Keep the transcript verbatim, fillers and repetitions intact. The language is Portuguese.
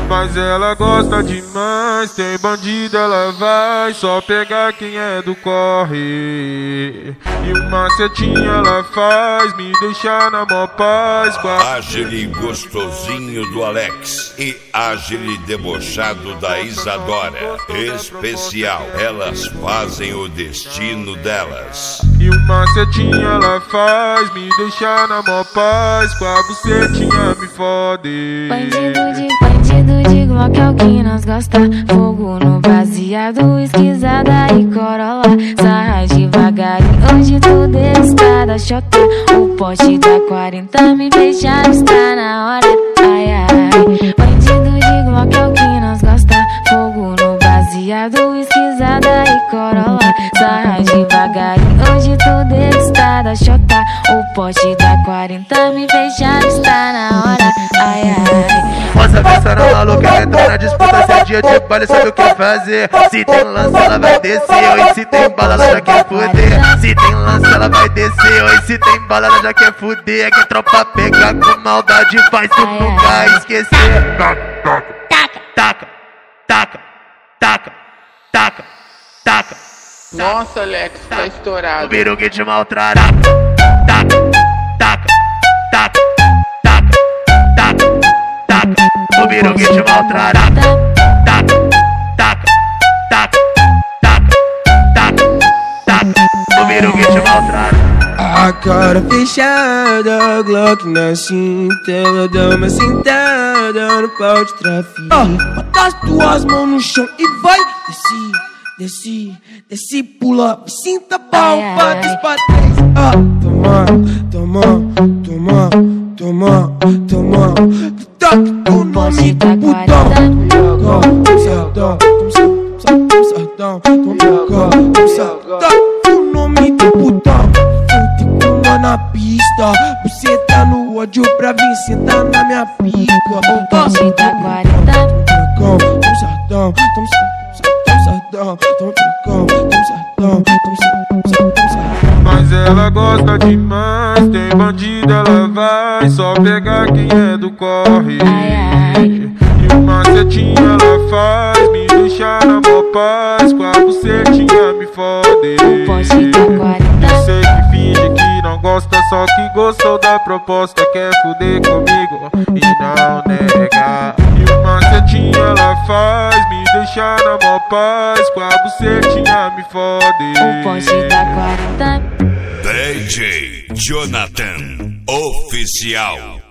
Mas ela gosta demais, tem bandido ela vai só pegar quem é do corre. E o macetinho ela faz me deixar na mó paz. Ágile gostosinho do Alex e ágile debochado da Isadora. Especial, elas fazem o destino delas. E o macetinho ela faz me deixar na mó paz. Com a bucetinha me fode. Bandido de bandido de Glock é o que nós gosta. Fogo no baseado, esquisada e corolla. Sarra devagarinho, hoje tudo está da chota. O pote da quarenta me fechado, está na hora. Ai, ai. Bandido de Glock é o que nós gosta. Fogo no baseado, esquisada e corolla. Sarra devagarinho, hoje tudo está da chota. O pote da quarenta me fechado, está na hora. Ai, ai. Moça pensando maluca, entrou na disputa. Se é dia de baile, sabe o que fazer. Se tem lance, ela vai descer. Oi, se tem bala, ela já quer fuder. Se tem lance, ela vai descer. Oi, se tem bala, ela já quer fuder. É que a tropa pega com maldade, faz tu nunca esquecer. Taca, taca, taca, taca, taca, taca. Nossa, Alex, tá estourado. O biru que te maltrata. Taca, taca, taca, taca, taca, taca. O biru que te maltrata. Taca, taca, taca, taca, taca, taca. O biru que te maltrata. A cara fechada, Glock na cinta. Ela dá uma sentada no pau de tráfico. Ah, bota as tuas mãos no chão e vai. Desce, desce, desce, pula. Sinta pau, bate pra três. Ah, toma, toma, toma, toma, toma. Toque o nome do putão. Toma sardão, toma sardão, toma sardão. Toque o nome do putão. Na pista, você tá no ódio pra vir sentar na minha pica. O pote da quarenta. Toma sardão, toma sardão, toma sardão, toma sardão, toma sardão. Mas ela gosta demais, tem bandido ela vai só pegar quem é do corre. E o macetinho ela faz me deixar na mó paz. Com a bucetinha me fode. O pote da quarenta. Eu sei que finge que não gosta, só que gostou da proposta. Quer fuder comigo e não nega. E o macetinho ela faz me deixar na mó paz. Com a bucetinha me fode. O pote da quarenta. D J Jonathan Oficial.